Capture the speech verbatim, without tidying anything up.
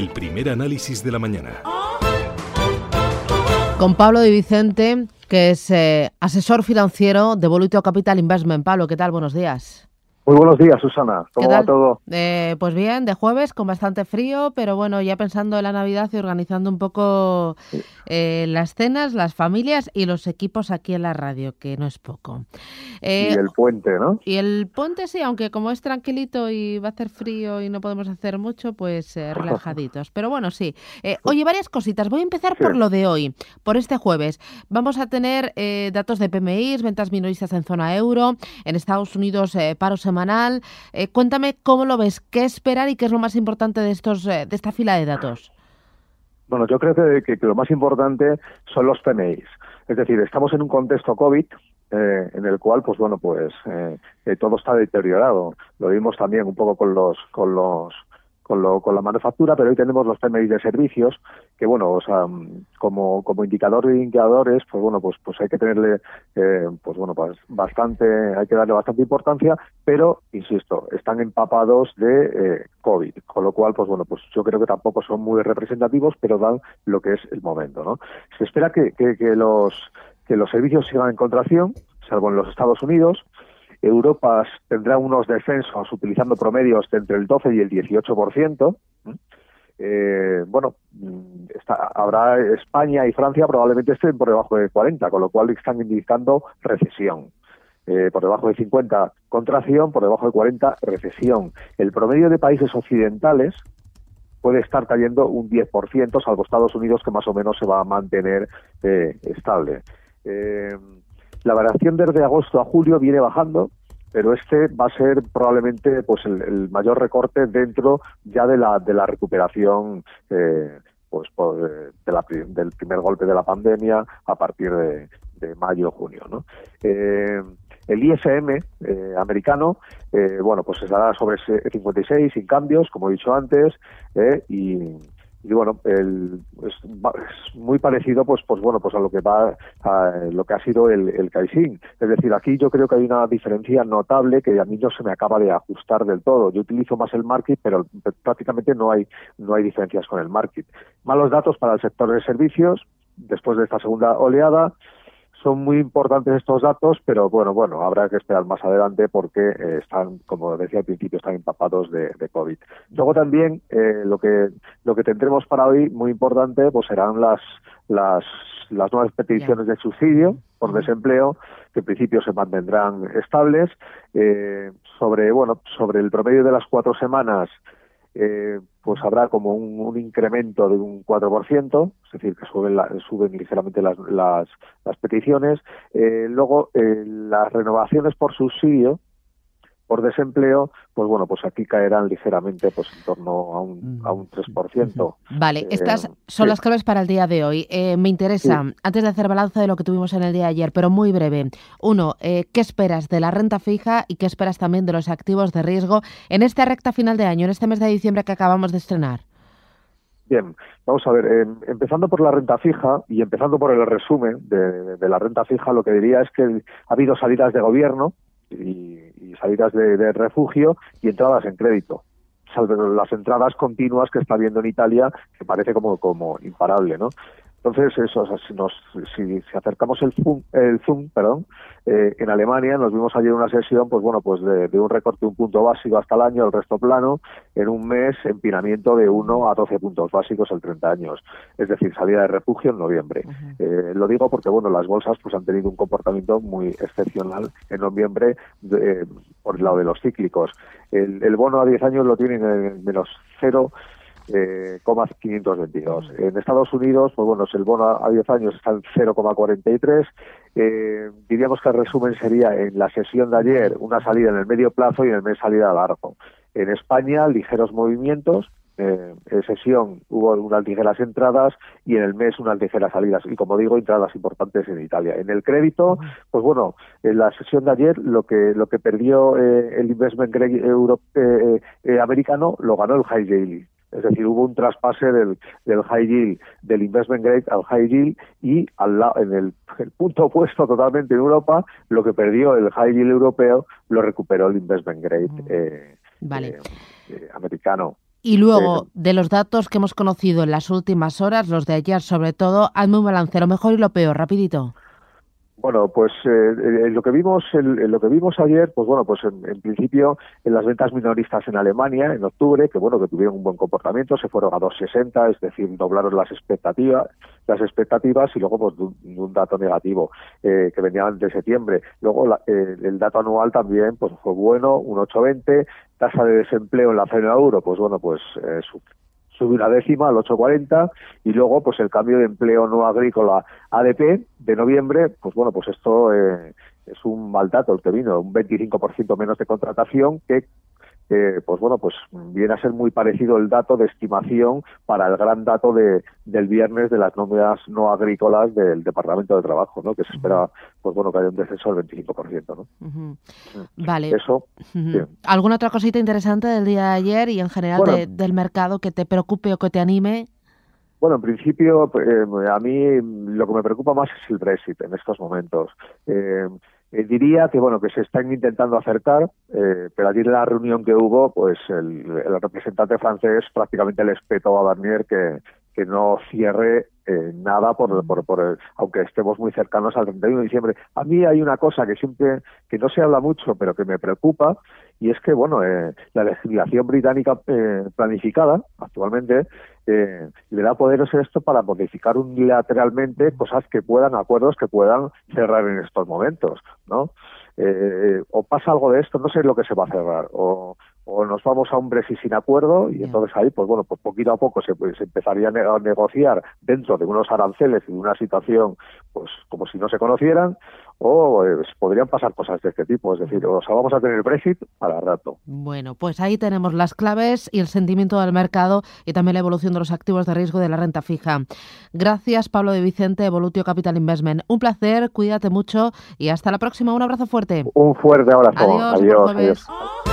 el primer análisis de la mañana. Con Pablo Di Vicente, que es eh, asesor financiero de Volutio Capital Investment. Pablo, ¿qué tal? Buenos días. Muy buenos días, Susana. ¿Cómo va todo? Eh, pues bien, de jueves, con bastante frío, pero bueno, ya pensando en la Navidad y organizando un poco eh, las cenas, las familias y los equipos aquí en la radio, que no es poco. Eh, y el puente, ¿no? Y el puente sí, aunque como es tranquilito y va a hacer frío y no podemos hacer mucho, pues eh, relajaditos. Pero bueno, sí. Eh, oye, varias cositas. Voy a empezar sí. por lo de hoy, por este jueves. Vamos a tener eh, datos de P M Is, ventas minoristas en zona euro, en Estados Unidos eh, paro semanal. Eh, cuéntame cómo lo ves, qué esperar y qué es lo más importante de estos eh, de esta fila de datos. Bueno, yo creo que, que, que lo más importante son los P M Is. Es decir, estamos en un contexto COVID eh, en el cual, pues bueno, pues eh, eh, todo está deteriorado. Lo vimos también un poco con los con los con, lo, con la manufactura, pero hoy tenemos los P M I de servicios, que bueno, o sea, como como indicador de indicadores, pues bueno, pues pues hay que tenerle, eh, pues bueno, pues bastante, hay que darle bastante importancia, pero insisto, están empapados de eh, COVID, con lo cual, pues bueno, pues yo creo que tampoco son muy representativos, pero dan lo que es el momento, ¿no? Se espera que, que, que los que los servicios sigan en contracción, salvo en los Estados Unidos. Europa tendrá unos descensos utilizando promedios de entre el doce y el dieciocho por ciento. Eh, bueno, está, habrá España y Francia probablemente estén por debajo de cuarenta, con lo cual están indicando recesión. Eh, por debajo de cincuenta, contracción, por debajo de cuarenta, recesión. El promedio de países occidentales puede estar cayendo un diez por ciento, salvo Estados Unidos, que más o menos se va a mantener eh, estable. Eh, La variación desde agosto a julio viene bajando, pero este va a ser probablemente pues el, el mayor recorte dentro ya de la de la recuperación eh, pues por, de la, del primer golpe de la pandemia a partir de, de mayo junio, ¿no? Eh, el I S M eh, americano, eh, bueno, pues estará sobre cincuenta y seis sin cambios, como he dicho antes, eh, y Y bueno, el, es, es muy parecido, pues, pues bueno, pues a lo que va, a lo que ha sido el, el Caixin. Es decir, aquí yo creo que hay una diferencia notable que a mí no se me acaba de ajustar del todo. Yo utilizo más el market, pero prácticamente no hay, no hay diferencias con el market. Malos datos para el sector de servicios después de esta segunda oleada. Son muy importantes estos datos, pero bueno, bueno, habrá que esperar más adelante porque eh, están, como decía al principio, están empapados de, de COVID. Luego también eh, lo que lo que tendremos para hoy, muy importante, pues serán las las las nuevas peticiones de subsidio por desempleo, que en principio se mantendrán estables. Eh, sobre bueno, sobre el promedio de las cuatro semanas. Eh, pues habrá como un, un incremento de un cuatro por ciento, es decir, que suben, la, suben ligeramente las, las, las peticiones. Eh, luego, eh, las renovaciones por subsidio, por desempleo, pues bueno, pues aquí caerán ligeramente pues en torno a un, a un tres por ciento. Vale, estas eh, son sí. las claves para el día de hoy. Eh, me interesa, sí. antes de hacer balance de lo que tuvimos en el día de ayer, pero muy breve. Uno, eh, ¿qué esperas de la renta fija y qué esperas también de los activos de riesgo en esta recta final de año, en este mes de diciembre que acabamos de estrenar? Bien, vamos a ver, eh, empezando por la renta fija y empezando por el resumen de, de la renta fija, lo que diría es que ha habido salidas de gobierno y, y salidas de, de refugio y entradas en crédito, salvo las entradas continuas que está habiendo en Italia, que parece como como imparable, ¿no? Entonces, eso, o sea, si, nos, si, si acercamos el zoom, el zoom perdón, eh, en Alemania nos vimos ayer una sesión, pues bueno, pues de, de un recorte de un punto básico hasta el año, el resto plano, en un mes empinamiento de uno a doce puntos básicos el treinta años, es decir, salida de refugio en noviembre. Uh-huh. Eh, lo digo porque, bueno, las bolsas pues han tenido un comportamiento muy excepcional en noviembre de, eh, por el lado de los cíclicos. El, el bono a diez años lo tienen en menos cero. Eh, quinientos veintidós. En Estados Unidos, pues bueno, el bono a diez años está en cero coma cuarenta y tres. Eh, diríamos que el resumen sería en la sesión de ayer una salida en el medio plazo y en el mes salida a largo. En España, ligeros movimientos. Eh, en sesión hubo unas ligeras entradas y en el mes unas ligeras salidas. Y como digo, entradas importantes en Italia. En el crédito, pues bueno, en la sesión de ayer lo que lo que perdió eh, el investment grade euro, eh, eh, americano lo ganó el high yield. Es decir, hubo un traspase del, del high yield, del investment grade al high yield y al lado, en el, el punto opuesto totalmente en Europa, lo que perdió el high yield europeo lo recuperó el investment grade eh, vale. eh, eh, americano. Y luego, sí, de los datos que hemos conocido en las últimas horas, los de ayer sobre todo, hazme un balance, lo mejor y lo peor, rapidito. Bueno, pues eh, en lo que vimos en, en lo que vimos ayer, pues bueno, pues en, en principio en las ventas minoristas en Alemania en octubre, que bueno, que tuvieron un buen comportamiento, se fueron a dos sesenta, es decir, doblaron las expectativas, las expectativas y luego pues de un, de un dato negativo eh, que venía de septiembre. Luego la, eh, el dato anual también pues fue bueno, un ocho veinte, tasa de desempleo en la zona euro, pues bueno, pues eh, su, sube una décima al ocho cuarenta y luego pues el cambio de empleo no agrícola A D P de noviembre, pues bueno, pues esto eh, es un mal dato el que vino, un veinticinco por ciento menos de contratación que eh, pues bueno, pues viene a ser muy parecido el dato de estimación para el gran dato de del viernes de las nóminas no agrícolas del Departamento de Trabajo, ¿no? Que se espera, pues bueno, que haya un descenso del veinticinco por ciento, ¿no? Uh-huh. Vale. Eso. Uh-huh. Sí. ¿Alguna otra cosita interesante del día de ayer y en general bueno, de, del mercado que te preocupe o que te anime? Bueno, en principio, eh, a mí lo que me preocupa más es el Brexit en estos momentos. Eh, eh, diría que bueno que se están intentando acercar, eh, pero ayer en la reunión que hubo, pues el, el representante francés prácticamente le espetó a Barnier que, que no cierre eh, nada por, por, por el, aunque estemos muy cercanos al treinta y uno de diciembre. A mí hay una cosa que siempre que no se habla mucho, pero que me preocupa, y es que bueno eh, la legislación británica eh, planificada actualmente eh, le da poderes a esto para modificar unilateralmente cosas que puedan, acuerdos que puedan cerrar en estos momentos, ¿no? Eh, o pasa algo de esto, no sé lo que se va a cerrar, o, o nos vamos a un Brexit sin acuerdo y yeah. entonces ahí, pues bueno, pues poquito a poco se, pues, se empezaría a, ne- a negociar dentro de unos aranceles y de una situación, pues como si no se conocieran, o eh, podrían pasar cosas de este tipo, es decir, o sea, vamos a tener Brexit para rato. Bueno, pues ahí tenemos las claves y el sentimiento del mercado y también la evolución de los activos de riesgo de la renta fija. Gracias, Pablo de Vicente, Evolutio Capital Investment. Un placer, cuídate mucho y hasta la próxima. Un abrazo fuerte. Un fuerte abrazo. Adiós. Adiós. adiós.